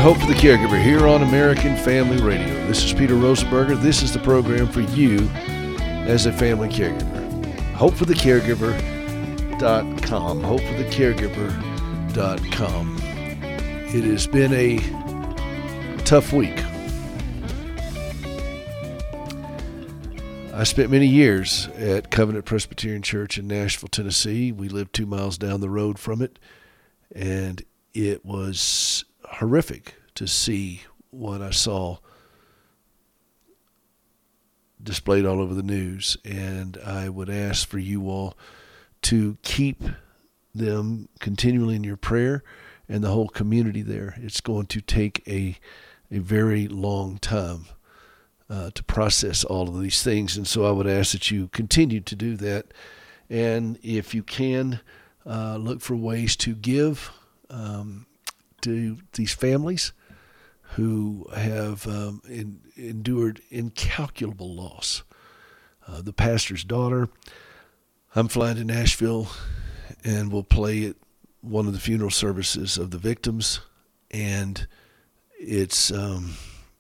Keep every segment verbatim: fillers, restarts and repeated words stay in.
Hope for the Caregiver here on American Family Radio. This is Peter Rosenberger. This is the program for you as a family caregiver. hope for the caregiver dot com. hope for the caregiver dot com. It has been a tough week. I spent many years at Covenant Presbyterian Church in Nashville, Tennessee. We lived two miles down the road from it, and it was horrific to see what I saw displayed all over the news. And I would ask for you all to keep them continually in your prayer and the whole community there. It's going to take a a very long time uh, to process all of these things. And so I would ask that you continue to do that. And if you can, uh, look for ways to give um, to these families who have um, in, endured incalculable loss. Uh, the pastor's daughter, I'm flying to Nashville and will play at one of the funeral services of the victims, and it's um,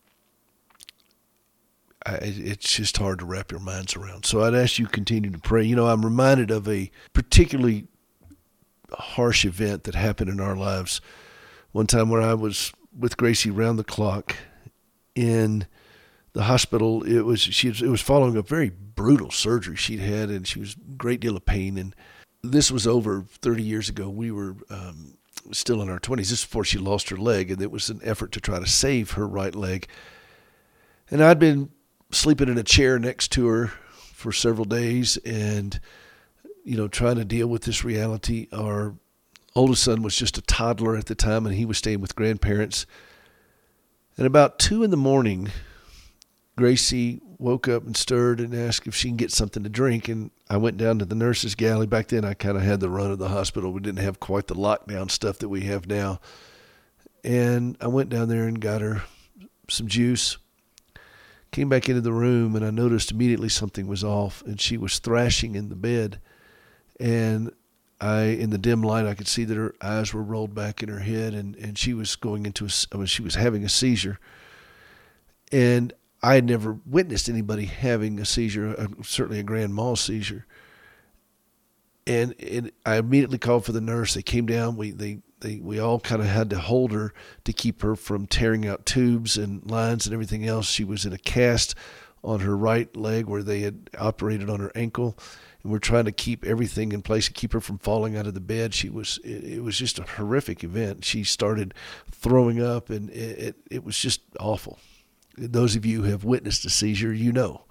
I, it's just hard to wrap your minds around. So I'd ask you to continue to pray. You know, I'm reminded of a particularly harsh event that happened in our lives one time where I was with Gracie round the clock in the hospital. It was she was, it was following a very brutal surgery she'd had, and she was in a great deal of pain. And this was over thirty years ago. We were um, still in our twenties. This is before she lost her leg, and it was an effort to try to save her right leg. And I'd been sleeping in a chair next to her for several days, and you know, trying to deal with this reality. Our oldest son was just a toddler at the time, and he was staying with grandparents. And about two in the morning, Gracie woke up and stirred and asked if she can get something to drink. And I went down to the nurse's galley. Back then, I kind of had the run of the hospital. We didn't have quite the lockdown stuff that we have now. And I went down there and got her some juice. Came back into the room, and I noticed immediately something was off, and she was thrashing in the bed. And I, in the dim light, I could see that her eyes were rolled back in her head, and, and she was going into a, I mean, she was having a seizure. And I had never witnessed anybody having a seizure, uh, certainly a grand mal seizure. And, and I immediately called for the nurse. They came down. We they, they we all kind of had to hold her to keep her from tearing out tubes and lines and everything else. She was in a cast on her right leg where they had operated on her ankle. And we're trying to keep everything in place to keep her from falling out of the bed. She was, it, it was just a horrific event. She started throwing up, and it, it, it was just awful. Those of you who have witnessed a seizure, you know.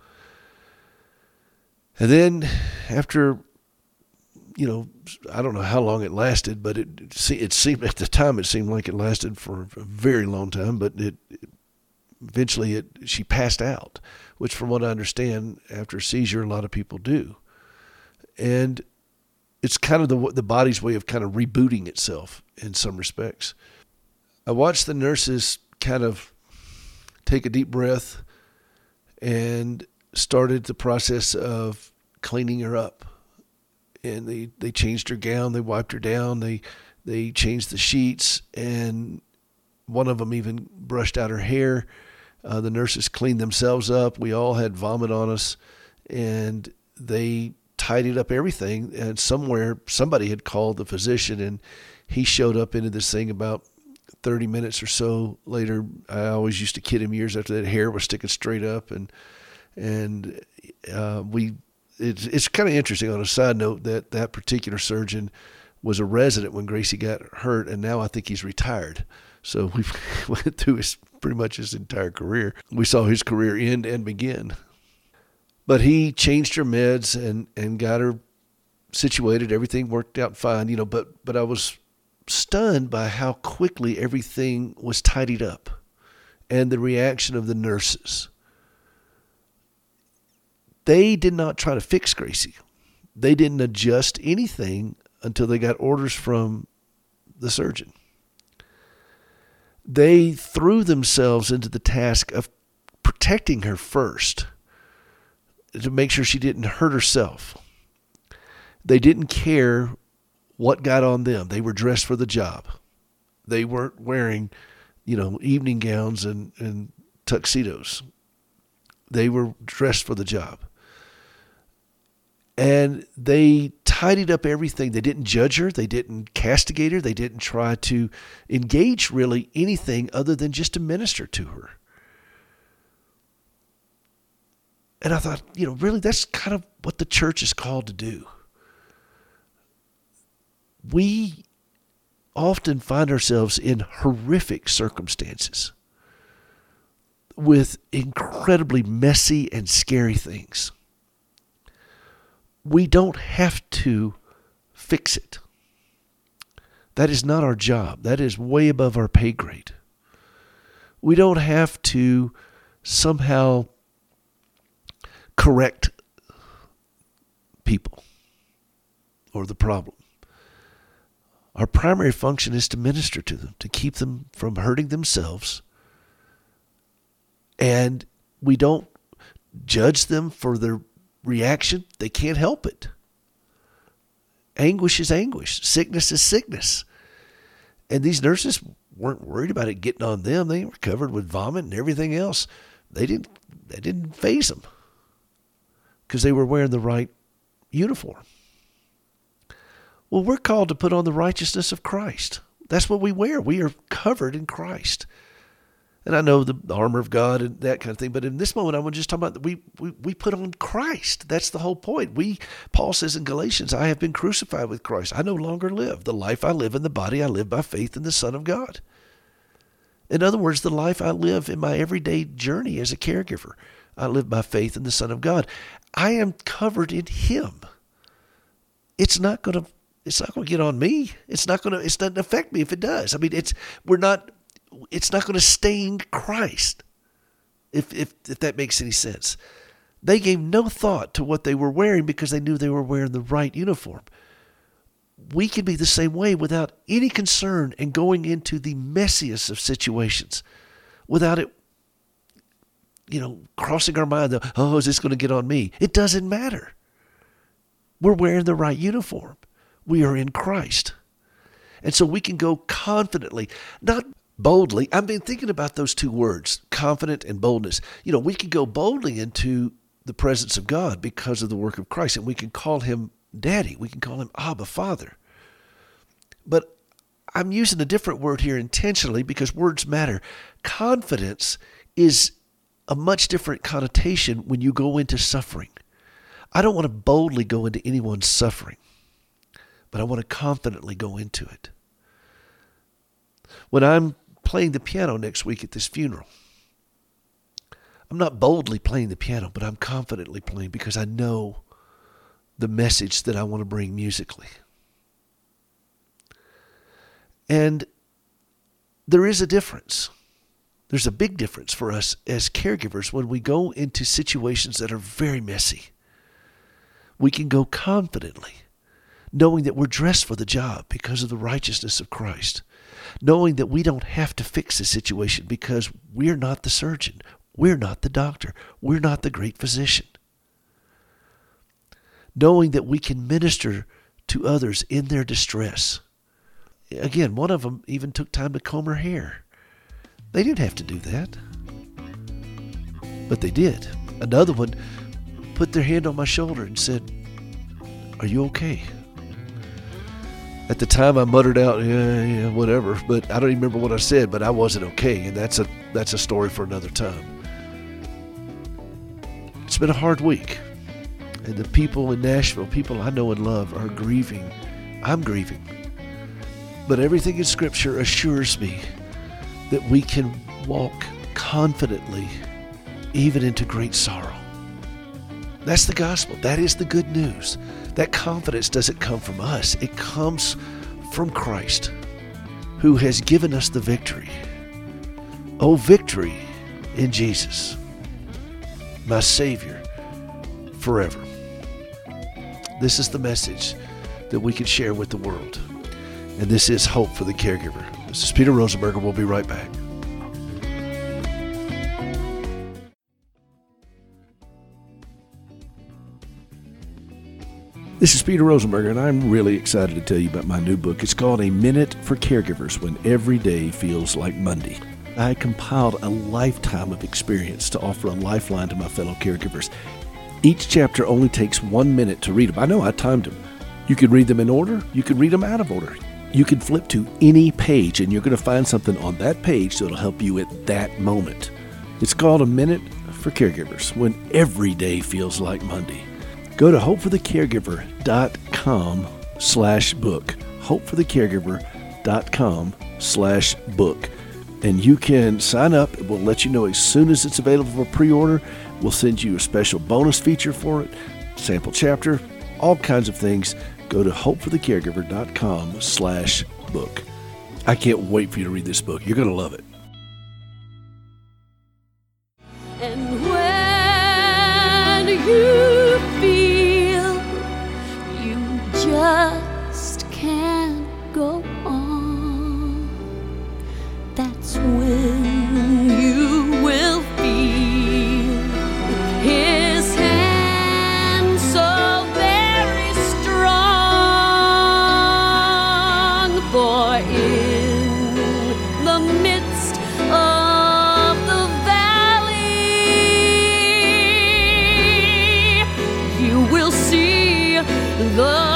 And then after, you know, I don't know how long it lasted, but it it seemed at the time it seemed like it lasted for a very long time. But it, it eventually it she passed out, which, from what I understand, after a seizure, a lot of people do. And it's kind of the the body's way of kind of rebooting itself in some respects. I watched the nurses kind of take a deep breath and started the process of cleaning her up. And they, they changed her gown, they wiped her down, they they changed the sheets, and one of them even brushed out her hair. Uh, the nurses cleaned themselves up. We all had vomit on us, and they tidied up everything. And somewhere somebody had called the physician, and he showed up into this thing about thirty minutes or so later. I always used to kid him years after that, hair was sticking straight up, and and uh, we it's it's kind of interesting on a side note that that particular surgeon was a resident when Gracie got hurt, and now I think he's retired. So we've went through his pretty much his entire career. We saw his career end and begin. But he changed her meds and, and got her situated. Everything worked out fine, you know, but but I was stunned by how quickly everything was tidied up and the reaction of the nurses. They did not try to fix Gracie. They didn't adjust anything until they got orders from the surgeon. They threw themselves into the task of protecting her first to make sure she didn't hurt herself. They didn't care what got on them. They were dressed for the job. They weren't wearing you know, evening gowns and, and tuxedos. They were dressed for the job. And they tidied up everything. They didn't judge her. They didn't castigate her. They didn't try to engage really anything other than just to minister to her. And I thought, you know, really that's kind of what the church is called to do. We often find ourselves in horrific circumstances with incredibly messy and scary things. We don't have to fix it. That is not our job. That is way above our pay grade. We don't have to somehow correct people or the problem. Our primary function is to minister to them, to keep them from hurting themselves. And we don't judge them for their reaction. They can't help it. Anguish is anguish. Sickness is sickness. And these nurses weren't worried about it getting on them. They were covered with vomit and everything else. They didn't, that didn't faze them because they were wearing the right uniform. Well, we're called to put on the righteousness of Christ. That's what we wear. We are covered in Christ. And I know the armor of God and that kind of thing, but in this moment, I want to just talk about that we, we we put on Christ. That's the whole point. We, Paul says in Galatians, I have been crucified with Christ. I no longer live. The life I live in the body, I live by faith in the Son of God. In other words, the life I live in my everyday journey as a caregiver, I live by faith in the Son of God. I am covered in Him. It's not going to. It's not going to get on me. It's not going to. It's not going to affect me if it does. I mean, it's we're not. It's not going to stain Christ, if if if that makes any sense. They gave no thought to what they were wearing because they knew they were wearing the right uniform. We can be the same way without any concern and going into the messiest of situations, without it, you know, crossing our mind. Oh, is this going to get on me? It doesn't matter. We're wearing the right uniform. We are in Christ. And so we can go confidently, not boldly. I've been thinking about those two words, confident and boldness. You know, we can go boldly into the presence of God because of the work of Christ, and we can call Him Daddy. We can call Him Abba, Father. But I'm using a different word here intentionally because words matter. Confidence is a much different connotation when you go into suffering. I don't want to boldly go into anyone's suffering, but I want to confidently go into it. When I'm playing the piano next week at this funeral, I'm not boldly playing the piano, but I'm confidently playing because I know the message that I want to bring musically. And there is a difference. There's a big difference for us as caregivers when we go into situations that are very messy. We can go confidently, knowing that we're dressed for the job because of the righteousness of Christ. Knowing that we don't have to fix the situation because we're not the surgeon. We're not the doctor. We're not the great physician. Knowing that we can minister to others in their distress. Again, one of them even took time to comb her hair. They didn't have to do that, but they did. Another one put their hand on my shoulder and said, "Are you okay?" At the time, I muttered out, yeah, yeah, whatever. But I don't even remember what I said, but I wasn't okay. And that's a that's a story for another time. It's been a hard week. And the people in Nashville, people I know and love, are grieving. I'm grieving. But everything in Scripture assures me that we can walk confidently even into great sorrow. That's the gospel. That is the good news. That confidence doesn't come from us. It comes from Christ, who has given us the victory. Oh, victory in Jesus, my Savior, forever. This is the message that we can share with the world. And this is hope for the caregiver. This is Peter Rosenberger. We'll be right back. This is Peter Rosenberger, and I'm really excited to tell you about my new book. It's called A Minute for Caregivers When Every Day Feels Like Monday. I compiled a lifetime of experience to offer a lifeline to my fellow caregivers. Each chapter only takes one minute to read them. I know I timed them. You could read them in order. You could read them out of order. You can flip to any page, and you're going to find something on that page that will help you at that moment. It's called A Minute for Caregivers When Every Day Feels Like Monday. Go to hopeforthecaregiver.com slash book, hopeforthecaregiver.com slash book. And you can sign up. We'll let you know as soon as it's available for pre-order. We'll send you a special bonus feature for it, sample chapter, all kinds of things. Go to hopeforthecaregiver.com slash book. I can't wait for you to read this book. You're going to love it. And when you feel you just can't go on, that's when you will feel his hand so very strong. For in the midst of the valley, you will see the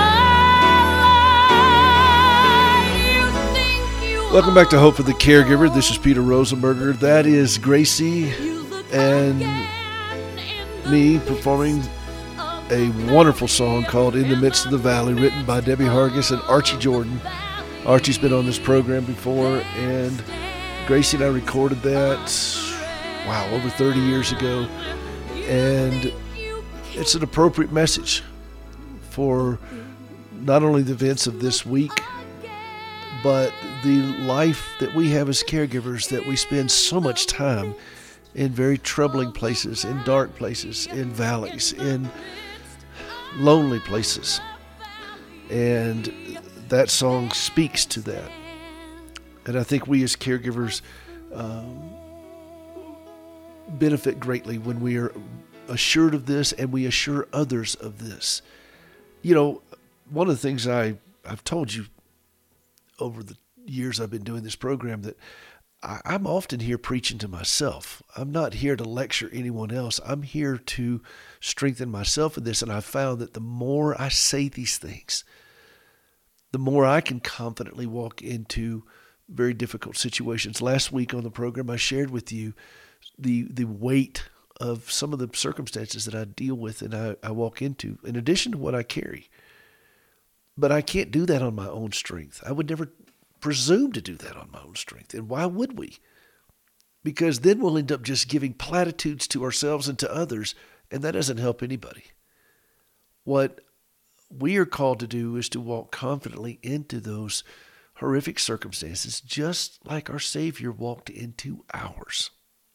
Welcome back to Hope for the Caregiver. This is Peter Rosenberger. That is Gracie and me performing a wonderful song called In the Midst of the Valley, written by Debbie Hargis and Archie Jordan. Archie's been on this program before, and Gracie and I recorded that, wow, over thirty years ago. And it's an appropriate message for not only the events of this week, but the life that we have as caregivers, that we spend so much time in very troubling places, in dark places, in valleys, in lonely places. And that song speaks to that. And I think we as caregivers um, benefit greatly when we are assured of this and we assure others of this. You know, one of the things I, I've told you over the years I've been doing this program, that I, I'm often here preaching to myself. I'm not here to lecture anyone else. I'm here to strengthen myself in this. And I've found that the more I say these things, the more I can confidently walk into very difficult situations. Last week on the program, I shared with you the the weight of some of the circumstances that I deal with and I, I walk into, in addition to what I carry. But I can't do that on my own strength. I would never presume to do that on my own strength. And why would we? Because then we'll end up just giving platitudes to ourselves and to others, and that doesn't help anybody. What we are called to do is to walk confidently into those horrific circumstances, just like our Savior walked into ours.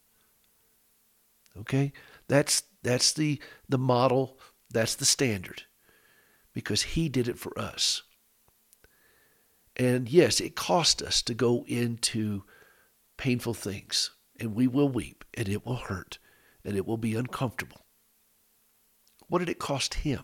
Okay? That's that's the the model, that's the standard. Because he did it for us. And yes, it cost us to go into painful things. And we will weep, and it will hurt, and it will be uncomfortable. What did it cost him?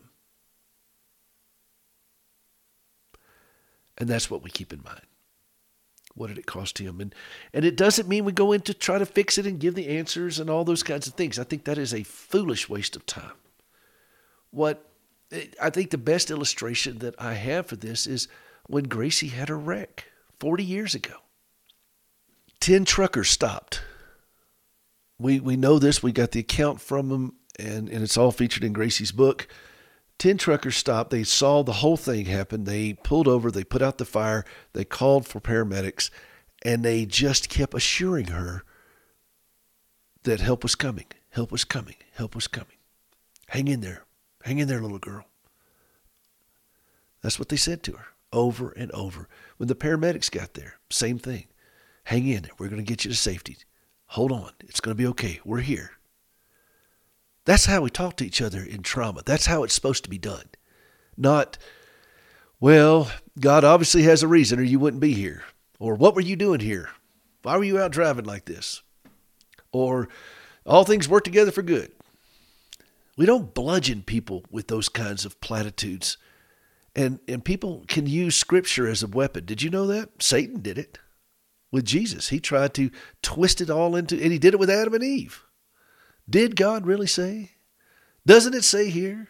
And that's what we keep in mind. What did it cost him? And and it doesn't mean we go in to try to fix it and give the answers and all those kinds of things. I think that is a foolish waste of time. What I think the best illustration that I have for this is when Gracie had her wreck forty years ago. Ten truckers stopped. We we know this. We got the account from them, and, and it's all featured in Gracie's book. Ten truckers stopped. They saw the whole thing happen. They pulled over. They put out the fire. They called for paramedics, and they just kept assuring her that help was coming. Help was coming. Help was coming. Hang in there. Hang in there, little girl. That's what they said to her over and over. When the paramedics got there, same thing. Hang in there. We're going to get you to safety. Hold on. It's going to be okay. We're here. That's how we talk to each other in trauma. That's how it's supposed to be done. Not, well, God obviously has a reason or you wouldn't be here. Or what were you doing here? Why were you out driving like this? Or all things work together for good. We don't bludgeon people with those kinds of platitudes. And and people can use Scripture as a weapon. Did you know that? Satan did it with Jesus. He tried to twist it all into, and he did it with Adam and Eve. Did God really say? Doesn't it say here?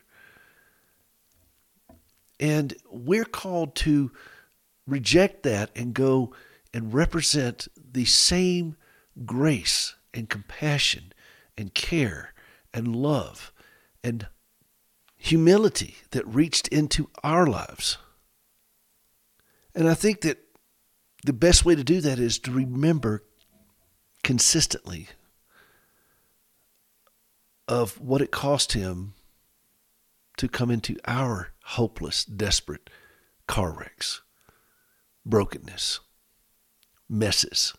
And we're called to reject that and go and represent the same grace and compassion and care and love and humility that reached into our lives. And I think that the best way to do that is to remember consistently of what it cost him to come into our hopeless, desperate car wrecks, brokenness, messes.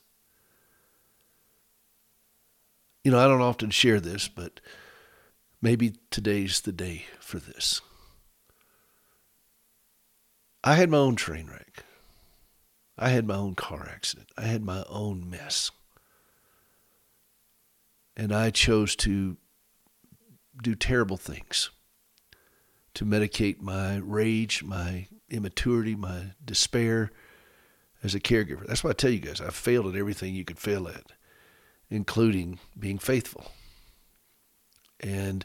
You know, I don't often share this, but maybe today's the day for this. I had my own train wreck. I had my own car accident. I had my own mess. And I chose to do terrible things to medicate my rage, my immaturity, my despair as a caregiver. That's why I tell you guys, I failed at everything you could fail at, including being faithful. And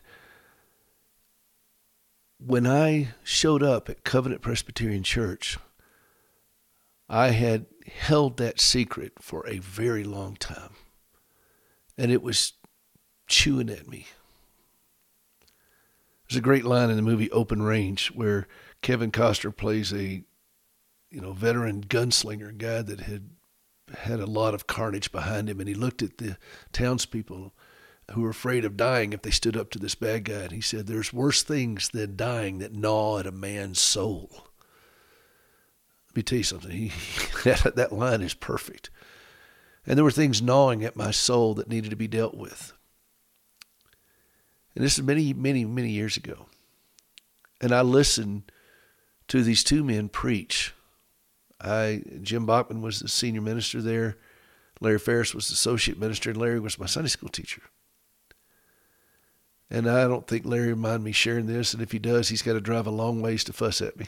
when I showed up at Covenant Presbyterian Church, I had held that secret for a very long time. And it was chewing at me. There's a great line in the movie Open Range where Kevin Costner plays a, you know, veteran gunslinger, guy that had had a lot of carnage behind him, and he looked at the townspeople who were afraid of dying if they stood up to this bad guy, and he said, "There's worse things than dying that gnaw at a man's soul." Let me tell you something. He, that, that line is perfect. And there were things gnawing at my soul that needed to be dealt with. And this is many, many, many years ago. And I listened to these two men preach. I, Jim Bachman was the senior minister there. Larry Ferris was the associate minister, and Larry was my Sunday school teacher. And I don't think Larry would mind me sharing this, and if he does, he's got to drive a long ways to fuss at me.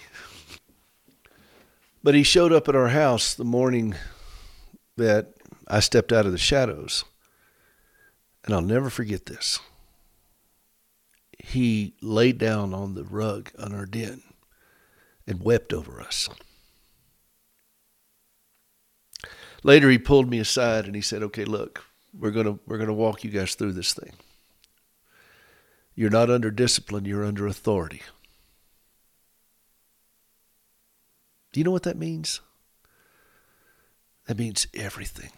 But he showed up at our house the morning that I stepped out of the shadows. And I'll never forget this. He laid down on the rug on our den and wept over us. Later, he pulled me aside and he said, "Okay, look, we're gonna we're gonna walk you guys through this thing. You're not under discipline; you're under authority." Do you know what that means? That means everything.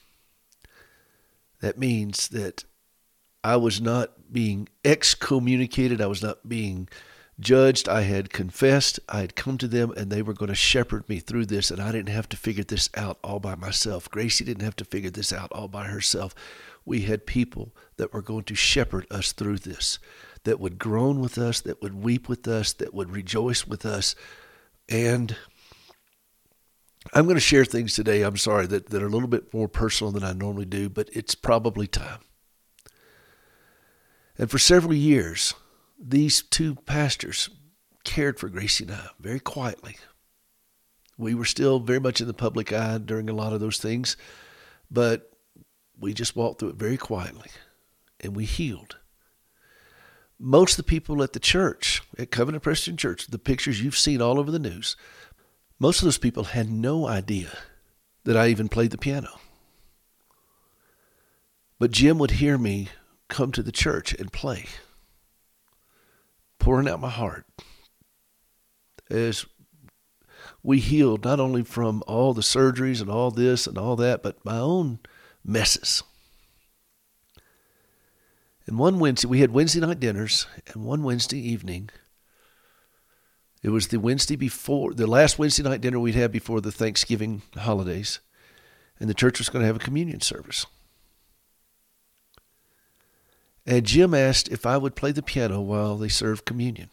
That means that I was not being excommunicated. I was not being judged. I had confessed. I had come to them, and they were going to shepherd me through this, and I didn't have to figure this out all by myself. Gracie didn't have to figure this out all by herself. We had people that were going to shepherd us through this, that would groan with us, that would weep with us, that would rejoice with us. And I'm going to share things today, I'm sorry, that, that are a little bit more personal than I normally do, but it's probably time. And for several years, these two pastors cared for Gracie and I very quietly. We were still very much in the public eye during a lot of those things, but we just walked through it very quietly, and we healed. Most of the people at the church, at Covenant Presbyterian Church, the pictures you've seen all over the news, most of those people had no idea that I even played the piano. But Jim would hear me come to the church and play, pouring out my heart as we healed not only from all the surgeries and all this and all that, but my own messes. And one Wednesday, we had Wednesday night dinners, and one Wednesday evening, it was the Wednesday before, the last Wednesday night dinner we'd had before the Thanksgiving holidays, and the church was going to have a communion service. And Jim asked if I would play the piano while they served communion.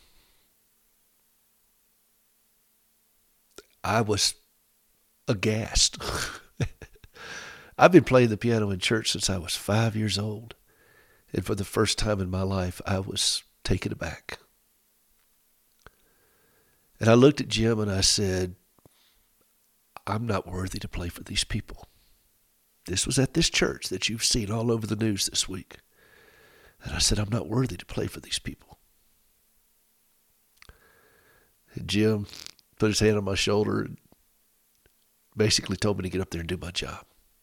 I was aghast. I've been playing the piano in church since I was five years old. And for the first time in my life, I was taken aback. And I looked at Jim and I said, I'm not worthy to play for these people. This was at this church that you've seen all over the news this week. And I said, I'm not worthy to play for these people. And Jim put his hand on my shoulder and basically told me to get up there and do my job.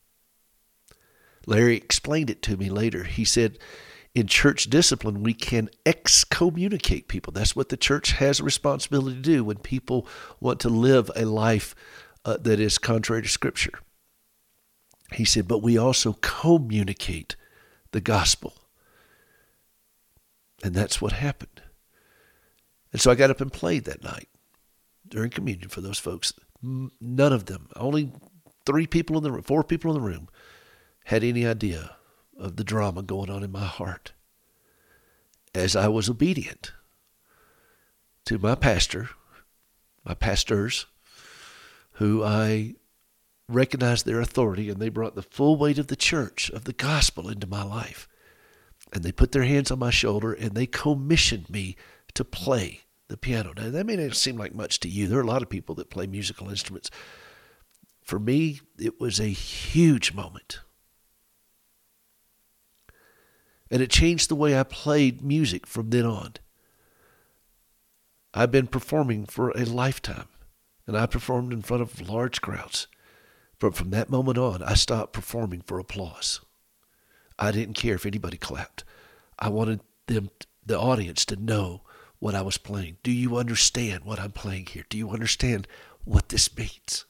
Larry explained it to me later. He said, in church discipline, we can excommunicate people. That's what the church has a responsibility to do when people want to live a life uh, that is contrary to Scripture. He said, but we also communicate the gospel. And that's what happened. And so I got up and played that night during communion for those folks. None of them, only three people in the room, four people in the room, had any idea of the drama going on in my heart as I was obedient to my pastor, my pastors, who I recognized their authority, and they brought the full weight of the church, of the gospel, into my life. And they put their hands on my shoulder, and they commissioned me to play the piano. Now, that may not seem like much to you. There are a lot of people that play musical instruments. For me, it was a huge moment. And it changed the way I played music from then on. I've been performing for a lifetime, and I performed in front of large crowds. But from that moment on, I stopped performing for applause. I didn't care if anybody clapped. I wanted them, the audience, to know what I was playing. Do you understand what I'm playing here? Do you understand what this means?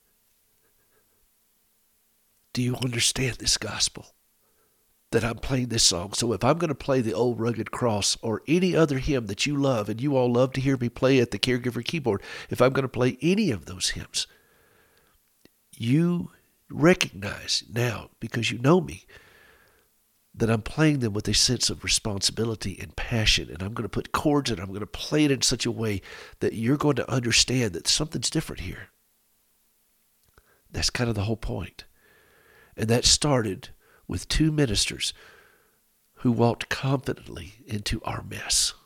Do you understand this gospel? That I'm playing this song. So if I'm going to play the Old Rugged Cross or any other hymn that you love, and you all love to hear me play at the Caregiver keyboard, if I'm going to play any of those hymns, you recognize now, because you know me, that I'm playing them with a sense of responsibility and passion, and I'm going to put chords in, I'm going to play it in such a way that you're going to understand that something's different here. That's kind of the whole point. And that started with two ministers who walked confidently into our mess.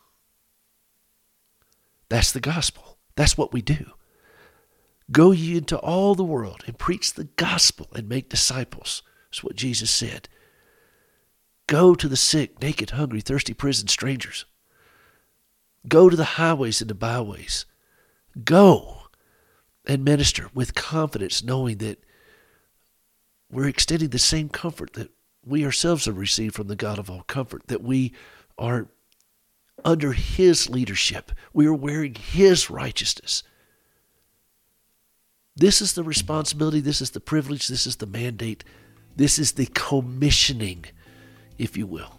That's the gospel. That's what we do. Go ye into all the world and preach the gospel and make disciples. That's what Jesus said. Go to the sick, naked, hungry, thirsty, prison, strangers. Go to the highways and the byways. Go and minister with confidence, knowing that we're extending the same comfort that we ourselves have received from the God of all comfort, that we are under His leadership. We are wearing His righteousness. This is the responsibility, this is the privilege, this is the mandate, this is the commissioning, if you will.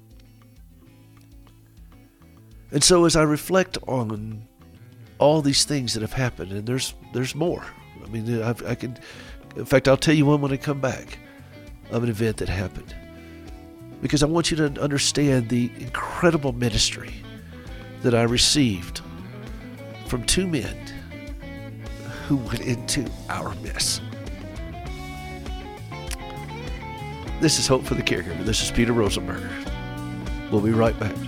And so as I reflect on all these things that have happened, and there's there's more. I mean, I've, I can... In fact, I'll tell you one when I come back of an event that happened. Because I want you to understand the incredible ministry that I received from two men who went into our mess. This is Hope for the Caregiver. This is Peter Rosenberger. We'll be right back.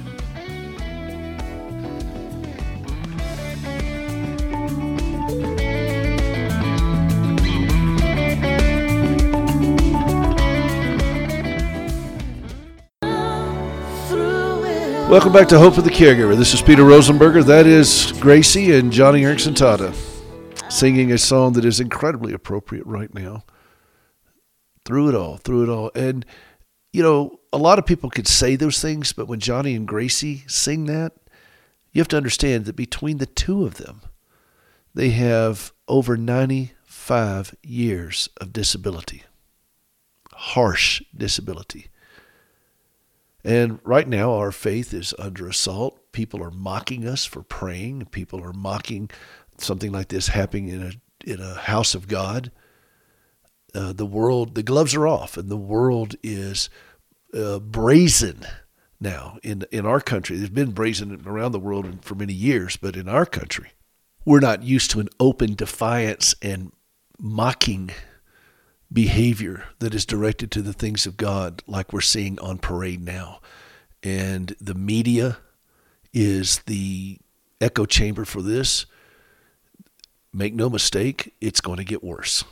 Welcome back to Hope for the Caregiver. This is Peter Rosenberger. That is Gracie and Johnny Erickson Tata singing a song that is incredibly appropriate right now. Through it all, through it all. And, you know, a lot of people could say those things, but when Johnny and Gracie sing that, you have to understand that between the two of them, they have over ninety-five years of disability. Harsh disability. And right now, our faith is under assault. People are mocking us for praying. People are mocking something like this happening in a in a house of God. Uh, the world, the gloves are off, and the world is uh, brazen now in in our country. There's been brazen around the world for many years, but in our country, we're not used to an open defiance and mocking behavior that is directed to the things of God, like we're seeing on parade now. And the media is the echo chamber for this. Make no mistake, it's going to get worse.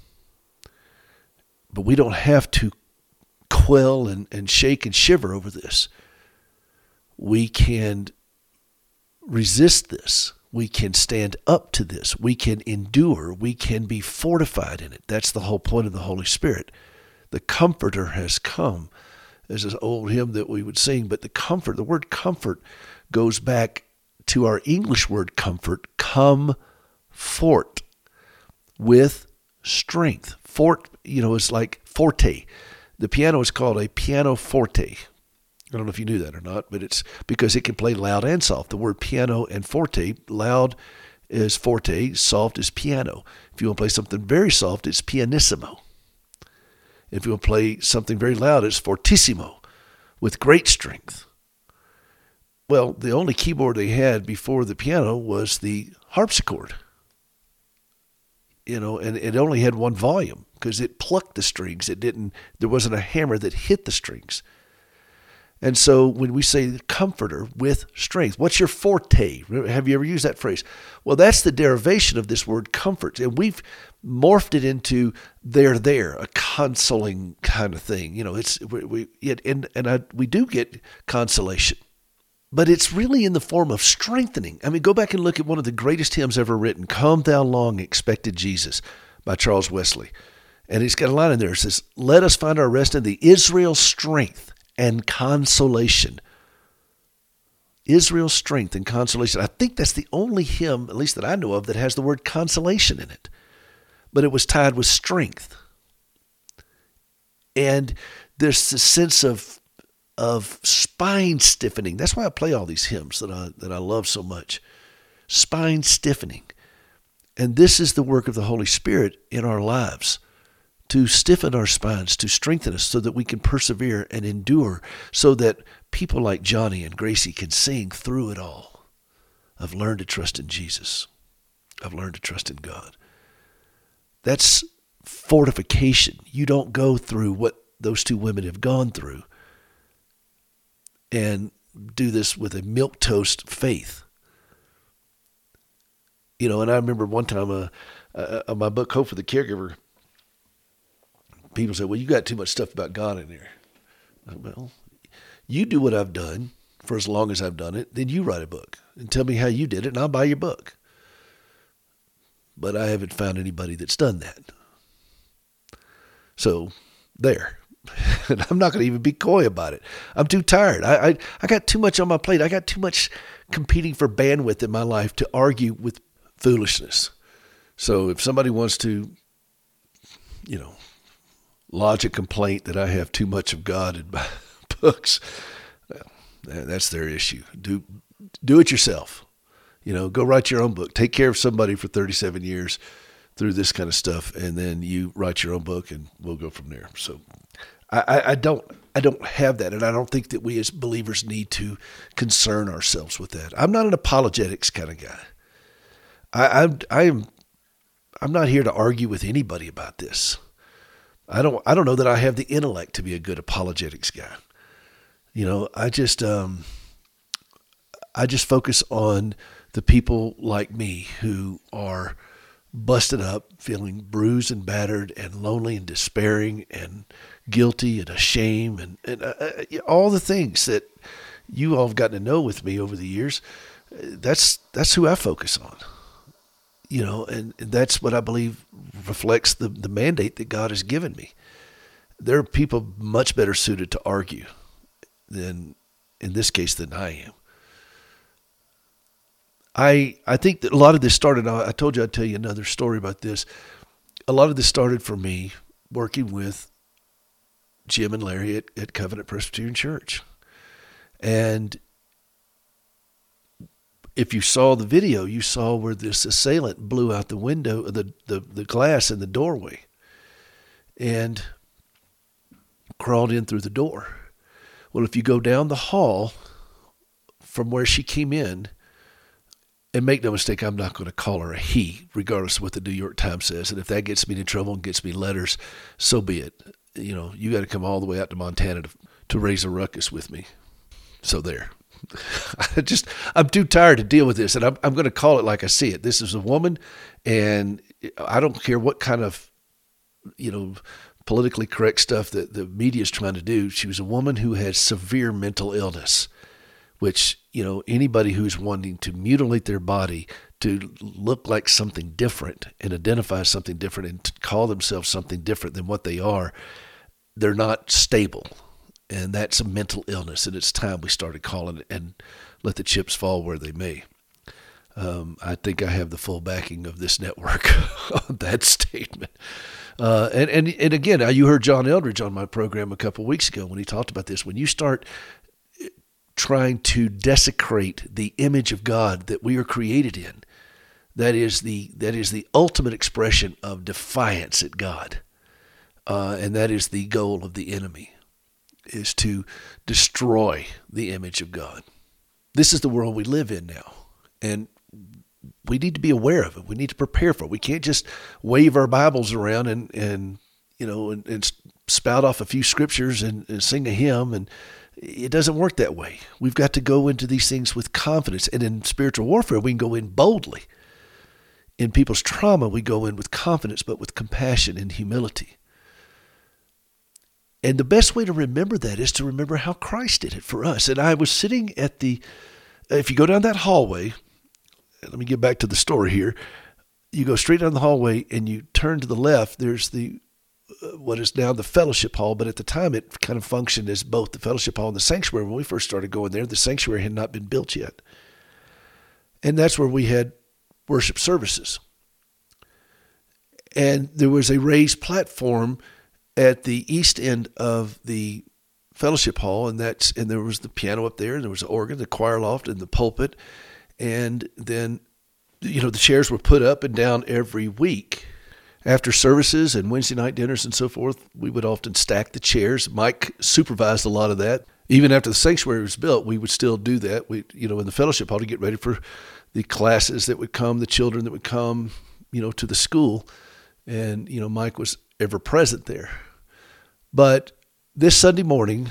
But we don't have to quell and, and shake and shiver over this. We can resist this. We can stand up to this. We can endure. We can be fortified in it. That's the whole point of the Holy Spirit. The Comforter has come. There's this old hymn that we would sing, but the comfort, the word comfort goes back to our English word comfort, come fort, with strength. Fort, you know, is like forte. The piano is called a piano forte. I don't know if you knew that or not, but it's because it can play loud and soft. The word piano and forte, loud is forte, soft is piano. If you want to play something very soft, it's pianissimo. If you want to play something very loud, it's fortissimo, with great strength. Well, the only keyboard they had before the piano was the harpsichord. You know, and it only had one volume because it plucked the strings. It didn't, there wasn't a hammer that hit the strings. And so when we say comforter with strength, what's your forte? Have you ever used that phrase? Well, that's the derivation of this word comfort. And we've morphed it into they're there, a consoling kind of thing. You know, it's, we, we it, and, and I, we do get consolation. But it's really in the form of strengthening. I mean, go back and look at one of the greatest hymns ever written, Come Thou Long Expected Jesus, by Charles Wesley. And he's got a line in there that says, let us find our rest in the Israel's strength and consolation. Israel's strength and consolation. I think that's the only hymn, at least that I know of, that has the word consolation in it. But it was tied with strength. And there's a sense of of spine stiffening. That's why I play all these hymns that I that I love so much. Spine stiffening. And this is the work of the Holy Spirit in our lives, to stiffen our spines, to strengthen us so that we can persevere and endure, so that people like Johnny and Gracie can sing through it all. I've learned to trust in Jesus. I've learned to trust in God. That's fortification. You don't go through what those two women have gone through and do this with a milquetoast faith. You know, and I remember one time uh, uh, on my book, Hope for the Caregiver, people said, well, you got too much stuff about God in there. Well, you do what I've done for as long as I've done it, then you write a book and tell me how you did it, and I'll buy your book. But I haven't found anybody that's done that. So, there. And I'm not going to even be coy about it. I'm too tired. I, I I got too much on my plate. I got too much competing for bandwidth in my life to argue with foolishness. So if somebody wants to, you know, lodge a complaint that I have too much of God in my books, well, that's their issue. Do do it yourself. You know, go write your own book. Take care of somebody for thirty-seven years through this kind of stuff, and then you write your own book, and we'll go from there. So I, I don't I don't have that, and I don't think that we as believers need to concern ourselves with that. I'm not an apologetics kind of guy. I I'm I am I'm not here to argue with anybody about this. I don't I don't know that I have the intellect to be a good apologetics guy. You know, I just um I just focus on the people like me who are busted up, feeling bruised and battered and lonely and despairing and guilty and ashamed and, and uh, all the things that you all have gotten to know with me over the years. That's that's who I focus on. You know, and, and that's what I believe reflects the, the mandate that God has given me. There are people much better suited to argue than, in this case, than I am. I I think that a lot of this started, I told you I'd tell you another story about this. A lot of this started for me working with Jim and Larry at, at Covenant Presbyterian Church. And if you saw the video, you saw where this assailant blew out the window, the, the, the glass in the doorway and crawled in through the door. Well, if you go down the hall from where she came in, And make no mistake, I'm not going to call her a he, regardless of what the New York Times says. And if that gets me in trouble and gets me letters, so be it. You know, you got to come all the way out to Montana to, to raise a ruckus with me. So there. I just, I'm too tired to deal with this, and I'm, I'm going to call it like I see it. This is a woman, and I don't care what kind of, you know, politically correct stuff that the media is trying to do. She was a woman who had severe mental illness, which, you know, anybody who's wanting to mutilate their body to look like something different and identify as something different and to call themselves something different than what they are, they're not stable. And that's a mental illness, and it's time we started calling it and let the chips fall where they may. Um, I think I have the full backing of this network on that statement. Uh, and, and, and again, you heard John Eldridge on my program a couple of weeks ago when he talked about this. When you start trying to desecrate the image of God that we are created in, that is the that is the ultimate expression of defiance at God. Uh, and that is the goal of the enemy, is to destroy the image of God. This is the world we live in now. And we need to be aware of it. We need to prepare for it. We can't just wave our Bibles around and, and you know, and, and spout off a few scriptures and, and sing a hymn. And it doesn't work that way. We've got to go into these things with confidence. And in spiritual warfare, we can go in boldly. In people's trauma, we go in with confidence, but with compassion and humility. And the best way to remember that is to remember how Christ did it for us. And I was sitting at the, if you go down that hallway, let me get back to the story here. You go straight down the hallway and you turn to the left. There's the, uh, what is now the fellowship hall, but at the time it kind of functioned as both the fellowship hall and the sanctuary. When we first started going there, the sanctuary had not been built yet. And that's where we had worship services. And there was a raised platform at the east end of the fellowship hall, and that's and there was the piano up there, and there was the organ, the choir loft, and the pulpit. And then, you know, the chairs were put up and down every week. After services and Wednesday night dinners and so forth, we would often stack the chairs. Mike supervised a lot of that. Even after the sanctuary was built, we would still do that. We, you know, in the fellowship hall to get ready for the classes that would come, the children that would come, you know, to the school. And, you know, Mike was ever present there. But this Sunday morning,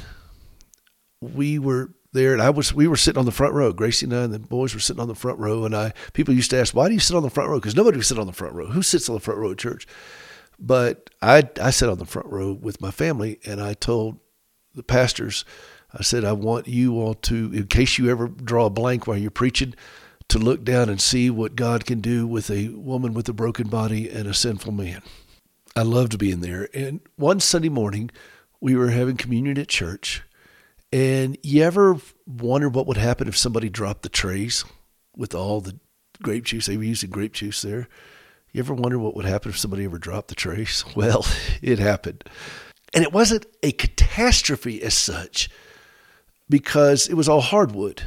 we were there, and I was we were sitting on the front row. Gracie and I and the boys were sitting on the front row, and I people used to ask, why do you sit on the front row? Because nobody would sit on the front row. Who sits on the front row at church? But I I sat on the front row with my family, and I told the pastors, I said, I want you all to, in case you ever draw a blank while you're preaching, to look down and see what God can do with a woman with a broken body and a sinful man. I loved being there. And one Sunday morning, we were having communion at church. And you ever wonder what would happen if somebody dropped the trays with all the grape juice? They were using grape juice there. You ever wonder what would happen if somebody ever dropped the trays? Well, it happened. And it wasn't a catastrophe as such, because it was all hardwood.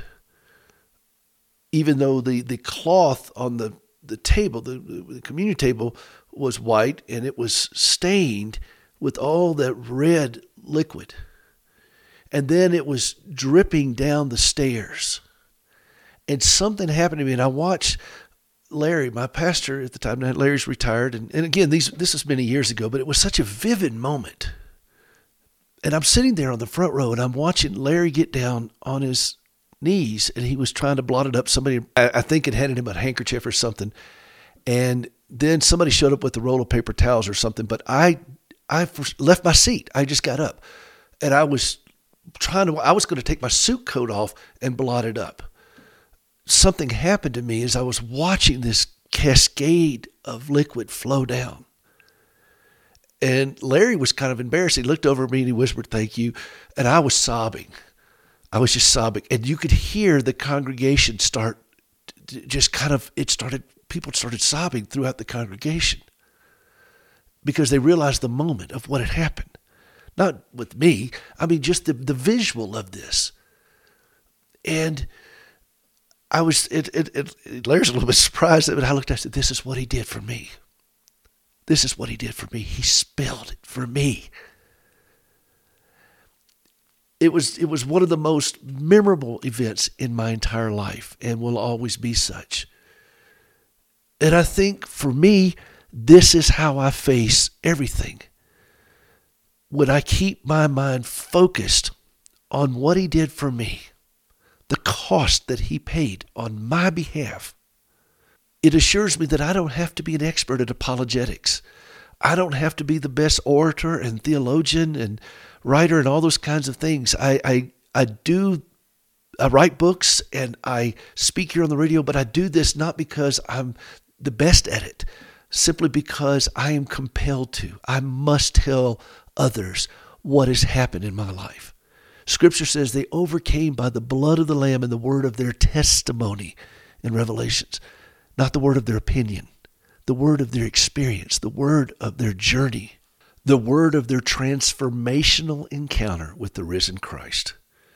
Even though the, the cloth on the, the table, the, the communion table, was white, and it was stained with all that red liquid. And then it was dripping down the stairs. And something happened to me, and I watched Larry, my pastor at the time. Now Larry's retired, and, and again, these this was many years ago, but it was such a vivid moment. And I'm sitting there on the front row, and I'm watching Larry get down on his knees, and he was trying to blot it up. Somebody, I, I think, had handed him a handkerchief or something. And then somebody showed up with a roll of paper towels or something. But I, I left my seat. I just got up, and I was trying to. I was going to take my suit coat off and blot it up. Something happened to me as I was watching this cascade of liquid flow down. And Larry was kind of embarrassed. He looked over at me and he whispered, "Thank you." And I was sobbing. I was just sobbing. And you could hear the congregation start, just kind of, it started, people started sobbing throughout the congregation because they realized the moment of what had happened. Not with me. I mean, just the, the visual of this. And I was, it, it, it, Larry's a little bit surprised, but I looked at it and said, this is what he did for me. This is what he did for me. He spilled it for me. It was, it was one of the most memorable events in my entire life and will always be such. And I think for me, this is how I face everything. When I keep my mind focused on what he did for me, the cost that he paid on my behalf, it assures me that I don't have to be an expert at apologetics. I don't have to be the best orator and theologian and writer and all those kinds of things. I, I, I do, I write books and I speak here on the radio, but I do this not because I'm the best at it, simply because I am compelled to. I must tell others what has happened in my life. Scripture says they overcame by the blood of the Lamb and the word of their testimony in Revelations, not the word of their opinion, the word of their experience, the word of their journey, the word of their transformational encounter with the risen Christ.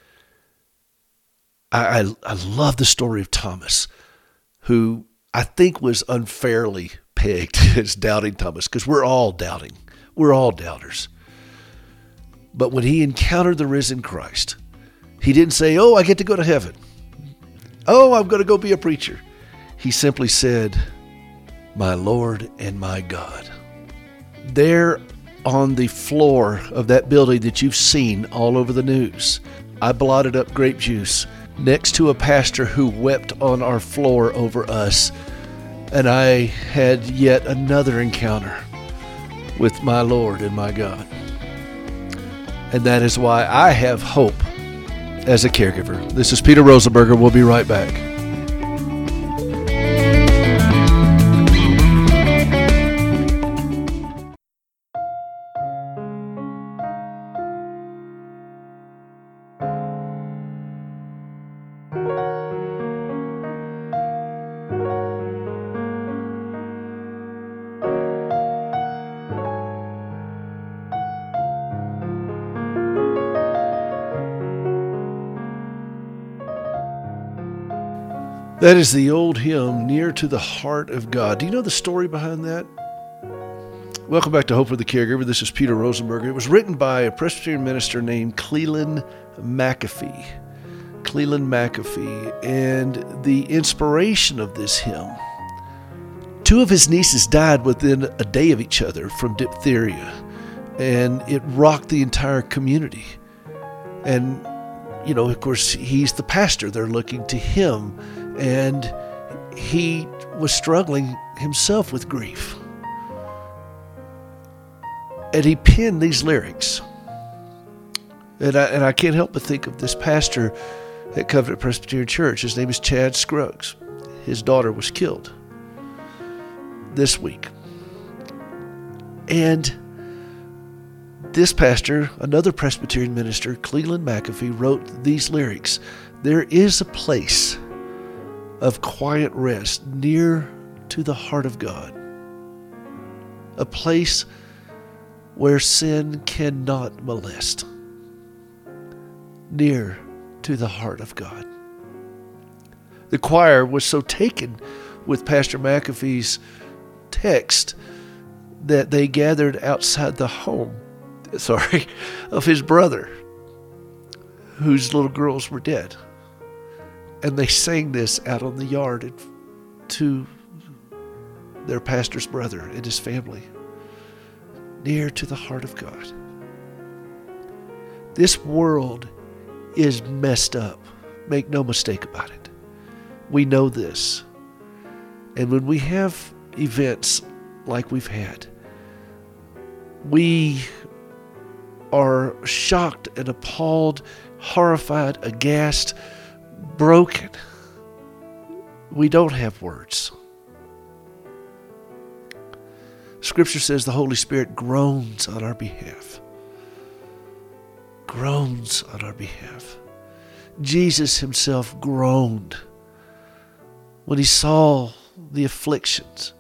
I, I, I love the story of Thomas, who I think was unfairly pegged as doubting Thomas, because we're all doubting. We're all doubters. But when he encountered the risen Christ, he didn't say, oh, I get to go to heaven. Oh, I'm going to go be a preacher. He simply said, my Lord and my God. There on the floor of that building that you've seen all over the news, I blotted up grape juice next to a pastor who wept on our floor over us. And I had yet another encounter with my Lord and my God. And that is why I have hope as a caregiver. This is Peter Rosenberger. We'll be right back. That is the old hymn, Near to the Heart of God. Do you know the story behind that? Welcome back to Hope for the Caregiver. This is Peter Rosenberger. It was written by a Presbyterian minister named Cleland McAfee. Cleland McAfee. And the inspiration of this hymn, two of his nieces died within a day of each other from diphtheria. And it rocked the entire community. And, you know, of course, he's the pastor. They're looking to him. And he was struggling himself with grief. And he penned these lyrics. And I, and I can't help but think of this pastor at Covenant Presbyterian Church. His name is Chad Scruggs. His daughter was killed this week. And this pastor, another Presbyterian minister, Cleland McAfee, wrote these lyrics. There is a place of quiet rest near to the heart of God. A place where sin cannot molest. Near to the heart of God. The choir was so taken with Pastor McAfee's text that they gathered outside the home, sorry, of his brother, whose little girls were dead. And they sang this out on the yard to their pastor's brother and his family. Near to the heart of God. This world is messed up. Make no mistake about it. We know this. And when we have events like we've had, we are shocked and appalled, horrified, aghast, broken. We don't have words. Scripture says the Holy Spirit groans on our behalf. Groans on our behalf. Jesus himself groaned when he saw the afflictions.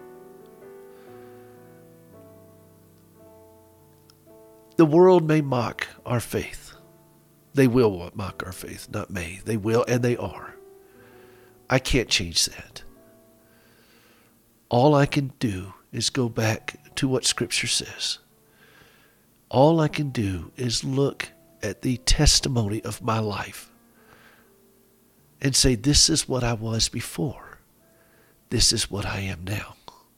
The world may mock our faith. They will mock our faith, not may. They will, and they are. I can't change that. All I can do is go back to what Scripture says. All I can do is look at the testimony of my life and say, this is what I was before. This is what I am now.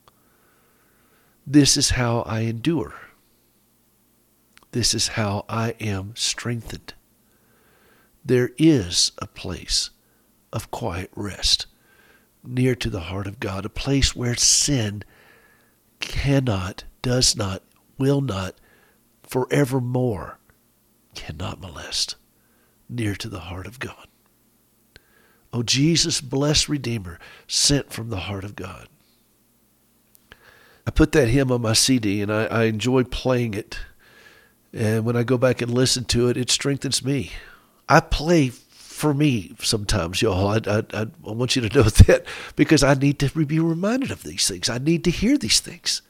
This is how I endure. This is how I am strengthened. There is a place of quiet rest near to the heart of God, a place where sin cannot, does not, will not, forevermore cannot molest, near to the heart of God. Oh, Jesus, blessed Redeemer, sent from the heart of God. I put that hymn on my C D, and I, I enjoy playing it. And when I go back and listen to it, it strengthens me. I play for me sometimes, y'all. I, I, I want you to know that, because I need to be reminded of these things. I need to hear these things.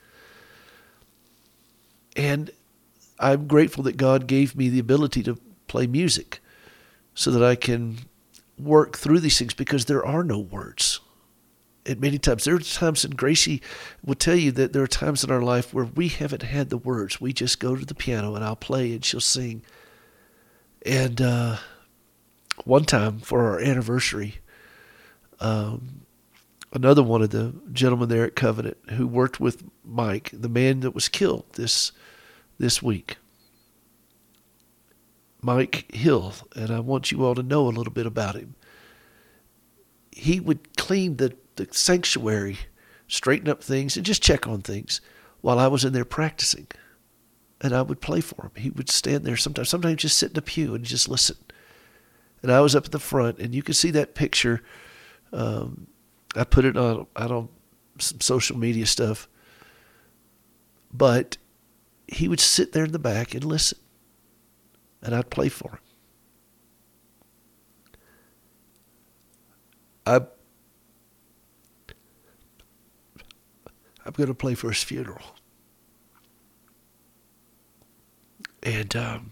And I'm grateful that God gave me the ability to play music so that I can work through these things, because there are no words. And many times, there are times, and Gracie will tell you that there are times in our life where we haven't had the words. We just go to the piano and I'll play and she'll sing. And uh, one time for our anniversary, um, another one of the gentlemen there at Covenant who worked with Mike, the man that was killed this this week, Mike Hill, and I want you all to know a little bit about him. He would clean the, the sanctuary, straighten up things, and just check on things while I was in there practicing. And I would play for him. He would stand there sometimes, sometimes just sit in a pew and just listen. And I was up at the front, and you can see that picture. Um, I put it on, out on some social media stuff. But he would sit there in the back and listen. And I'd play for him. I, I'm going to play for his funeral. And um,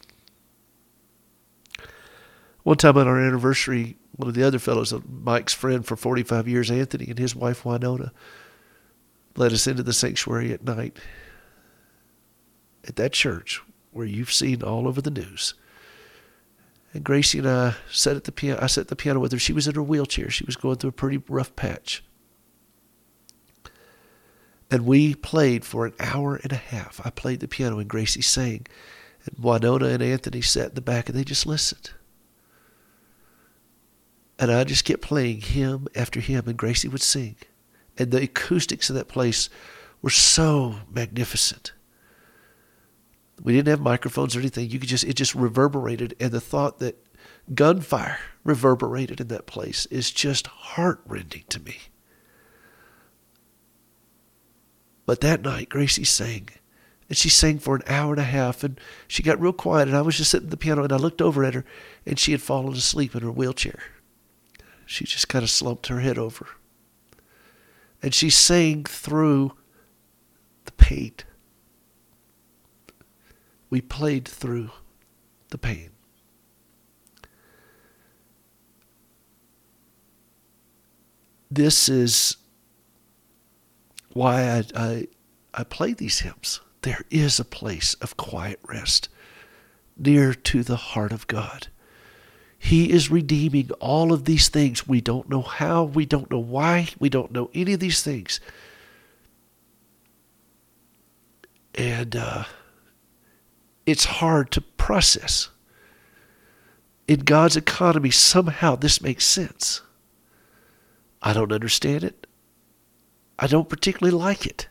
one time on our anniversary, one of the other fellows, Mike's friend for forty-five years, Anthony, and his wife Winona, led us into the sanctuary at night at that church where you've seen all over the news. And Gracie and I sat at the piano. I sat at the piano with her. She was in her wheelchair. She was going through a pretty rough patch. And we played for an hour and a half. I played the piano and Gracie sang. And Winona and Anthony sat in the back and they just listened. And I just kept playing hymn after hymn, and Gracie would sing. And the acoustics of that place were so magnificent. We didn't have microphones or anything. You could just, it just reverberated. And the thought that gunfire reverberated in that place is just heart-rending to me. But that night, Gracie sang. And she sang for an hour and a half. And she got real quiet. And I was just sitting at the piano. And I looked over at her. And she had fallen asleep in her wheelchair. She just kind of slumped her head over. And she sang through the pain. We played through the pain. This is why I, I, I play these hymns. There is a place of quiet rest near to the heart of God. He is redeeming all of these things. We don't know how. We don't know why. We don't know any of these things. And uh, it's hard to process. In God's economy, somehow this makes sense. I don't understand it. I don't particularly like it.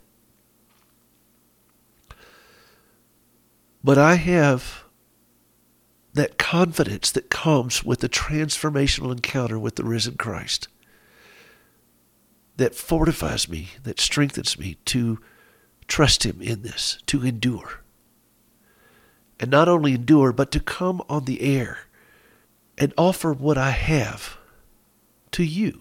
But I have that confidence that comes with the transformational encounter with the risen Christ, that fortifies me, that strengthens me to trust Him in this, to endure. And not only endure, but to come on the air and offer what I have to you.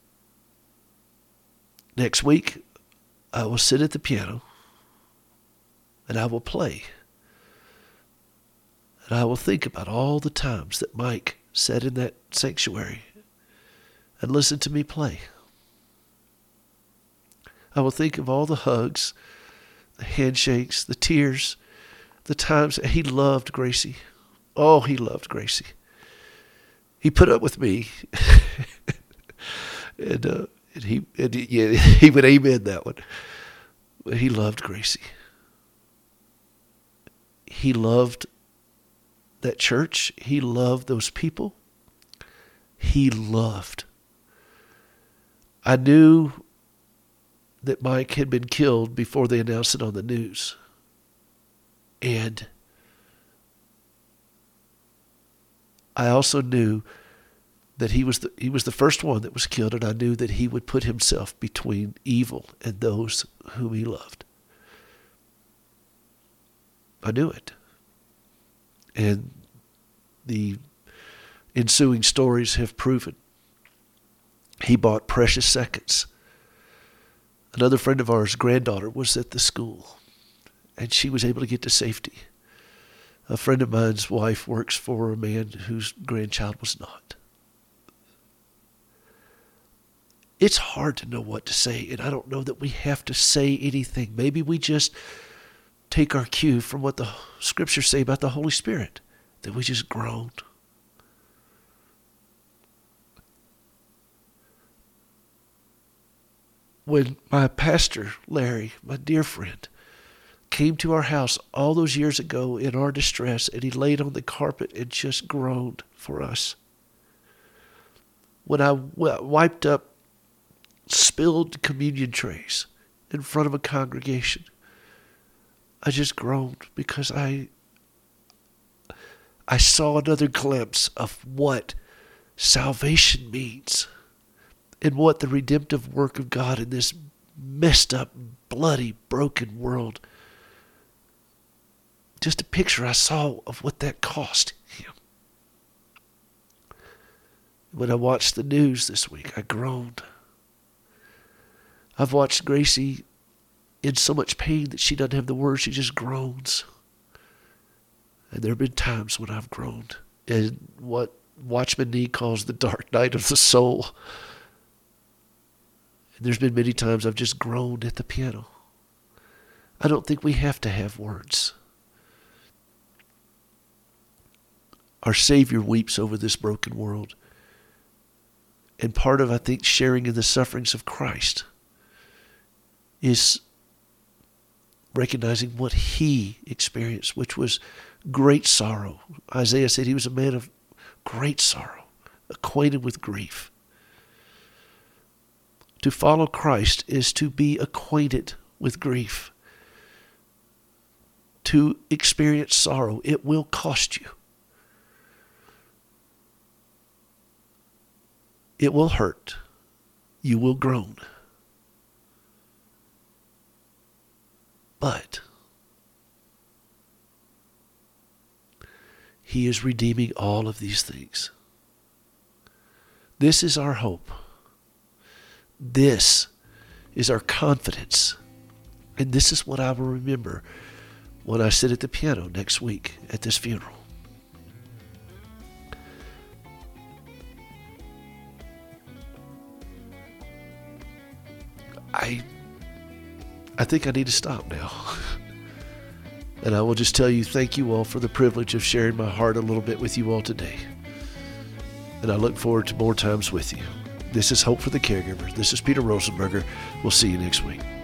Next week, I will sit at the piano and I will play. And I will think about all the times that Mike sat in that sanctuary and listened to me play. I will think of all the hugs, the handshakes, the tears, the times he loved Gracie. Oh, he loved Gracie. He put up with me. and uh, And he, and he, yeah, he would amen that one. But he loved Gracie. He loved that church. He loved those people. He loved. I knew that Mike had been killed before they announced it on the news. And I also knew that he was the, he was the first one that was killed, and I knew that he would put himself between evil and those whom he loved. I knew it. And the ensuing stories have proven he bought precious seconds. Another friend of ours' granddaughter was at the school, and she was able to get to safety. A friend of mine's wife works for a man whose grandchild was not. It's hard to know what to say, and I don't know that we have to say anything. Maybe we just take our cue from what the scriptures say about the Holy Spirit, that we just groan. When my pastor, Larry, my dear friend, came to our house all those years ago in our distress, and he laid on the carpet and just groaned for us. When I w- wiped up spilled communion trays in front of a congregation, I just groaned because I I saw another glimpse of what salvation means and what the redemptive work of God in this messed up, bloody, broken world. Just a picture I saw of what that cost him. When I watched the news this week, I groaned. I've watched Gracie in so much pain that she doesn't have the words, she just groans. And there have been times when I've groaned in what Watchman Nee calls the dark night of the soul. And there's been many times I've just groaned at the piano. I don't think we have to have words. Our Savior weeps over this broken world. And part of, I think, sharing in the sufferings of Christ is recognizing what he experienced, which was great sorrow. Isaiah said he was a man of great sorrow, acquainted with grief. To follow Christ is to be acquainted with grief. To experience sorrow, it will cost you. It will hurt. You will groan. But he is redeeming all of these things. This is our hope. This is our confidence. And this is what I will remember when I sit at the piano next week at this funeral. I I think I need to stop now. And I will just tell you, thank you all for the privilege of sharing my heart a little bit with you all today. And I look forward to more times with you. This is Hope for the Caregiver. This is Peter Rosenberger. We'll see you next week.